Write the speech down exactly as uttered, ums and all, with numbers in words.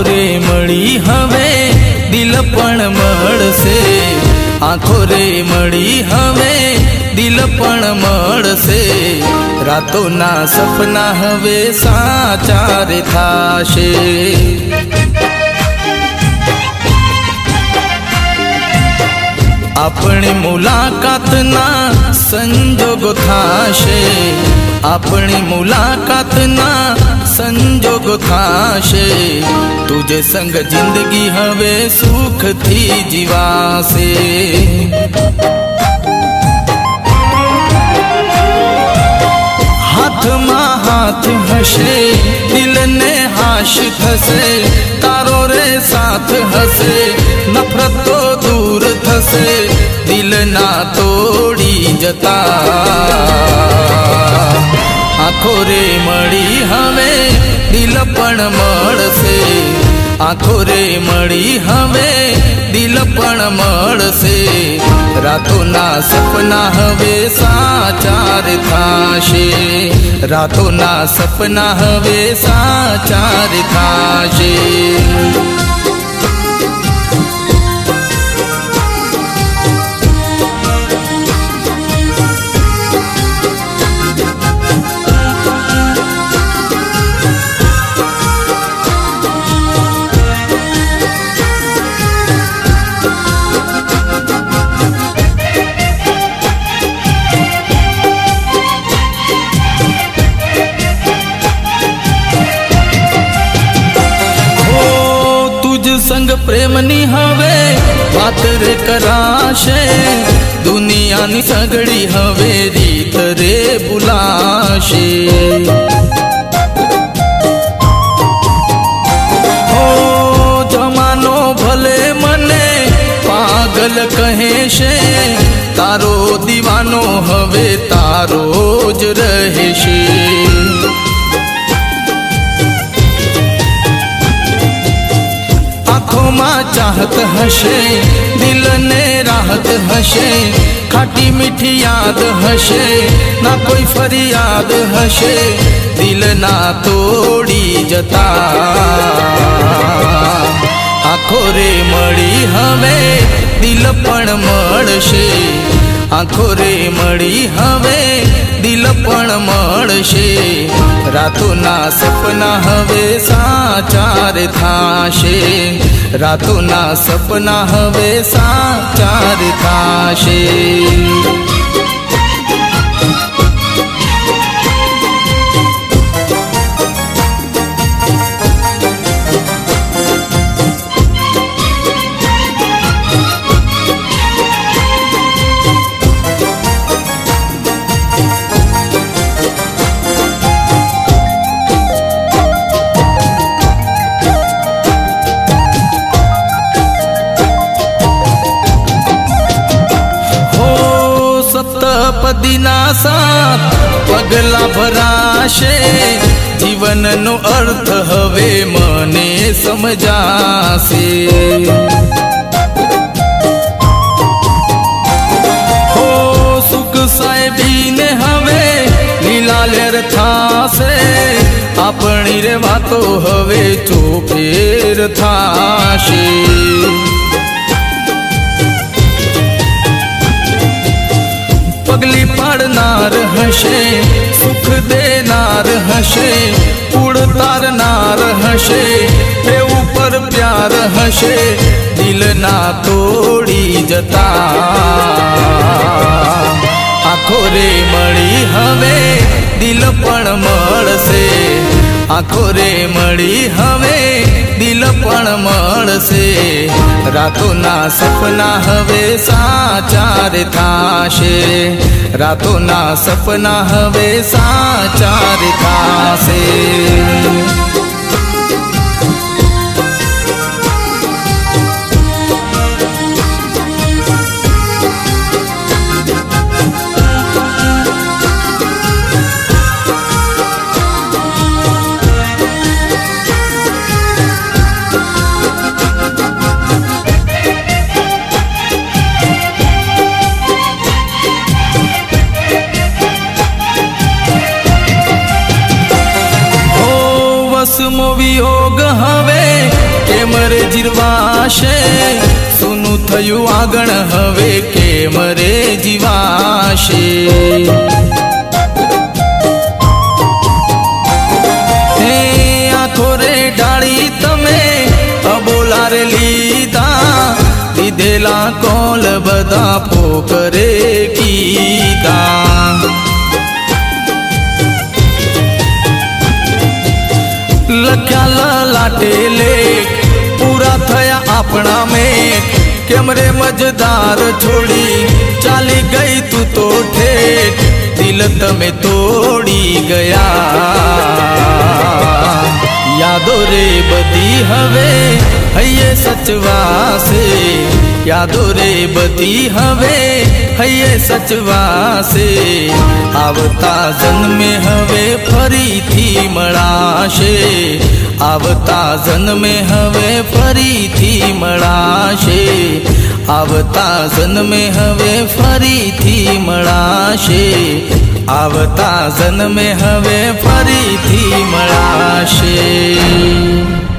रे मળી હવે દિલ પણ મળશે, આંખો રે મળી હવે દિલ પણ મળશે, રાતોના સપના હવે સાચા રે થાશે। अपनी मुलाकात ना संजोग थाशे, अपनी मुलाकात ना संजोग थाशे, तुझे संग जिंदगी हवे सुख थी जीवासे। हाथ मा हाथ हसे दिल ने हाश थसे, तारो रे साथ हसे नफरत तो दूर थसे, दिल ना तोड़ी जता। आँखो रे मળી હવે દિલ પણ મળશે, आँखो रे मળી હવે दिल पण મળશે, रातोना सपना हवे साचा रे थाशे, रातोना सपना हवे साचा रे थाशे। संग प्रेमनी हवे बात रे कराशे, दुनिया नी सगड़ी हवे रीत रे बुलाशे। हो जमानो भले मने पागल कहे शे, तारो दीवानो हवे तारो ज रहे शे। आँखों मां चाहत हशे दिल ने राहत हशे, खाटी मीठी याद हशे ना कोई फरियाद हशे, दिल ना तोड़ी जता। आँखो रे मળી હવે दिल पण મળશે, आँखो रे मળી હવે दिल पण મળશે, रातोना सपना हवे साचा रे थाशे, रातोना सपना हवे साचा रे थाशे। सप्तपदीना साथ पगला भराशे, जीवन नो अर्थ हवे मने समजासे। हो सुख साहेबी ने हवे लीला लेर थासे, अपनी रे वातो हवे चोपेर थाशे। पगली पाड़नार हशे सुख देनार हशे, उड़तारनार हशे पे ऊपर प्यार हशे, दिल ना तोड़ी जता। आँखो रे मળી હવે दिल पण મળશે, आँखो रे मળી હવે दिल पण મળશે, रातोना सपना हवे साचा रे थाशे, रातोना सपना हवे साचा रे थाशे। જીવાશે સુનું થયું આગળ હવે કેમ રે જીવાશે હે આખો રે ડાળી તમે અબોલા રે લીધા દીધેલા કોલ બધા પોકરે કીધા લખ્યા લાટે લેખ પૂરા થયા આપણા મેઘ કેમ રે મજદાર છોડી ચાલી ગઈ તું તો ઠેઠ દિલ તમે તોડી ગયા યાદો રે બધી હવે હૈયે સચવાશે યાદો રે બધી હવે હૈયે સચવાશે આવતા જન્મે હવે ફરીથી મળાશે આવતા જન્મે હવે ફરીથી મળાશે આવતા જન્મે હવે ફરીથી મળાશે આવતા જન્મે હવે ફરીથી મળાશે।